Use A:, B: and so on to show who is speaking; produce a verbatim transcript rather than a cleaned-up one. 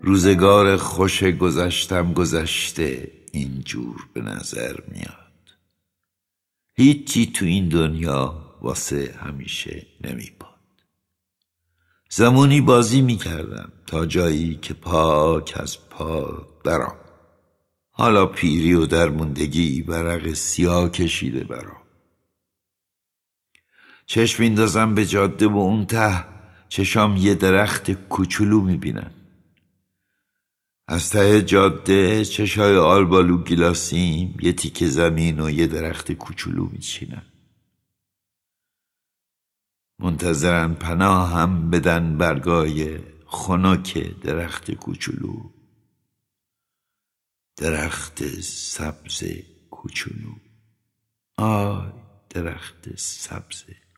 A: روزگار خوش گذشتم گذشته اینجور به نظر میاد. هیچی تو این دنیا واسه همیشه نمیپاد. زمانی بازی میکردم تا جایی که پاک از پا درام. حالا پیری و درموندگی ورق سیاه کشیده برام. چشم میندازم به جاده و اون ته چشام یه درخت کوچولو میبینن. از ته جاده چشای آلبالو گیلاسیم یه تیکه زمین و یه درخت کوچولو میچینن. منتظرن پناه هم بدن برگای خنک درخت کوچولو. درخت سبز کوچولو، آی درخت سبز